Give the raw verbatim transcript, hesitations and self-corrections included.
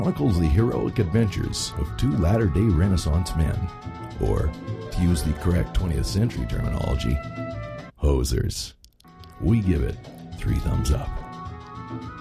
chronicles the heroic adventures of two latter-day Renaissance men, or, to use the correct twentieth century terminology, hosers. We give it three thumbs up.